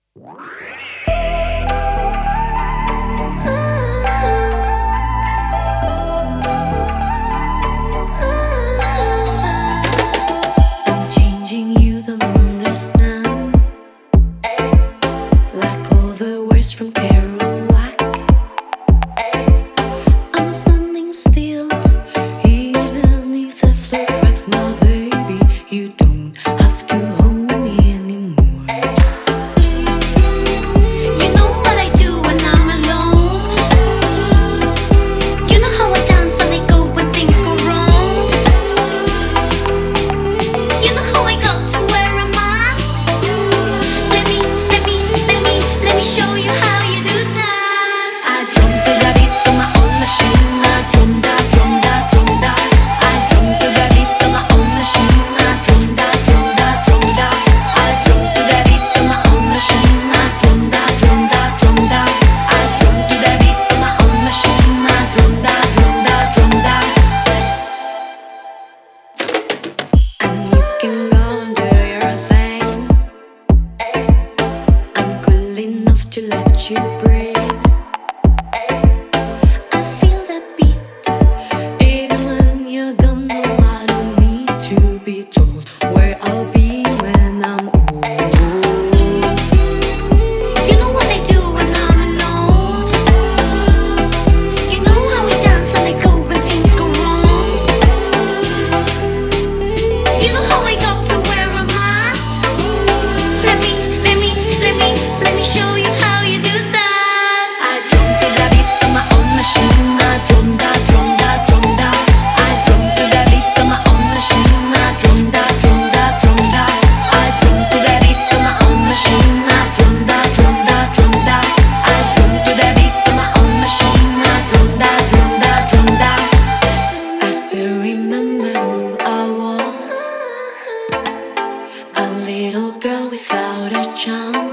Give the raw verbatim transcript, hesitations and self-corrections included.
I'm changing, you don't understand. Like all the words from Kerouac, I'm standing still, even if the floor cracks. My baby, you don't have to hold me anymore. You know what I do when I'm alone. You know how I dance and I go when things go wrong. You know how I got to where I'm at. Let me, let me, let me, let me show you how you do that. I drum to the beat of my own machine. I drum that, drum that, drum that. I drum to the beat of my own machine. I drum that, drum that, drum that. I drum to the beat of my own machine. I drum that, drum that, drum that. I drum to the beat of my own machine. I drum that, drum that, drum that. And you can go and do your thing. I'm cool enough to let you breathe. I feel that beat, even when you're gone. No, I don't need to be told where I'll be when I'm old. You know what I do when I'm alone. You know how I dance and I go when things go wrong. You know how I got to where I'm at. Let me, let me, let me, let me show you how you do that. I drum to the beat of my own machine. I drum that, drum that, drum that. I drum to the beat of my own machine. I drum that, drum that, drum that. I drum to the beat of my own machine. I drum that, drum that, drum that. I drum to the beat of my own machine. I drum that, drum that, drum that. I still remember who I was, a little girl without a chance.